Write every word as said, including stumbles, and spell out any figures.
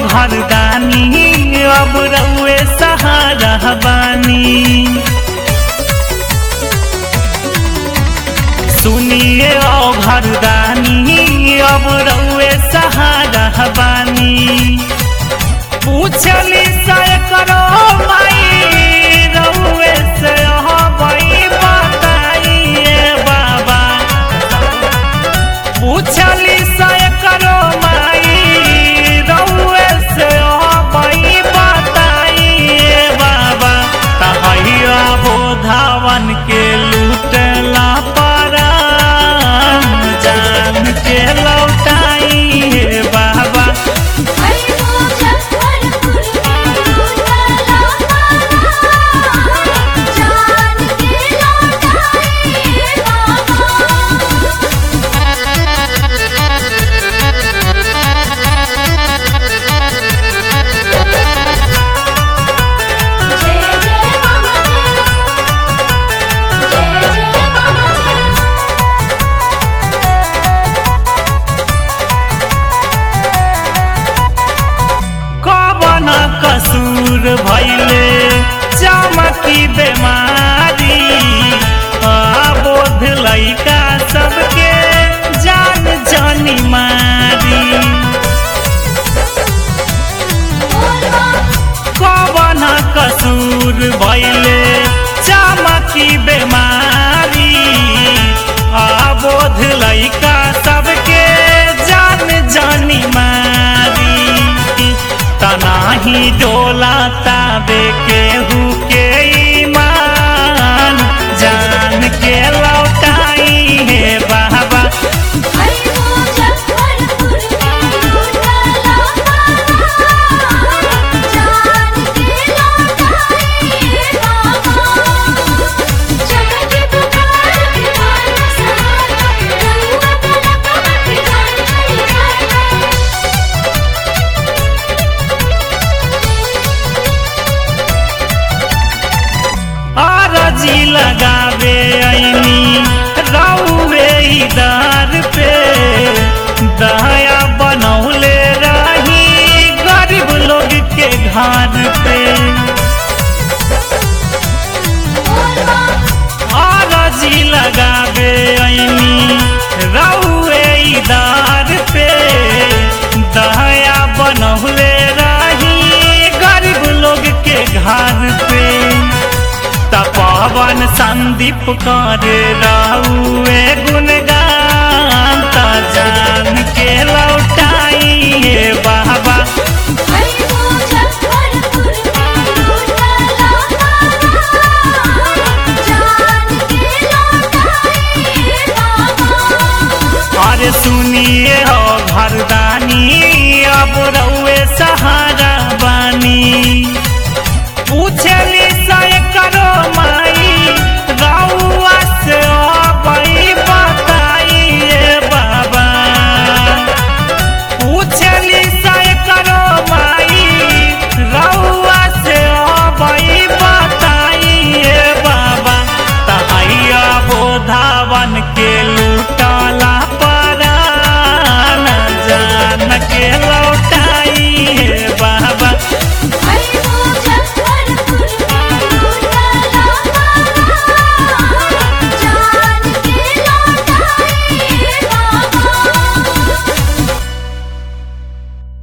घरदानी अब रउए सहारा बानी। सुनिए ओ घरदानी अब रउए सहारा बानी। पूछली से करो माई रउए से हई बताइए बाबा। पूछली से करो माई रउए से हई बताइए बाबा। तहैया बोधावन के लूटला पारा जान के लौटाइए बाबा। कसूर भैले चमकी बेमारी अबोध लइका सबके जान जानी मारी। कवन कसूर भैले चमकी बेमारी अबोध लइका सबके जान जानी मारी। तनाही डोला ताबे केहू के ईमान जान के लौटाई है बाबा। जी लगावे ऐनी रउए दर पे दया बनौले रही गरीब लोग के घर पे। और जी लगावे ऐनी रउए दर पे दया बनौले रही गरीब लोग के घर पे। पवन संदीप कर रउए गुणगान जान के लौटाइए बाबा। अरे सुनिए हो घरदानी अब रउए सहारा बानी। पूछली से करो माई रउआ से हई बताइए बाबा। पूछली से करो माई रउआ से हई बताइए बाबा। तहैया बोधावन के लूटला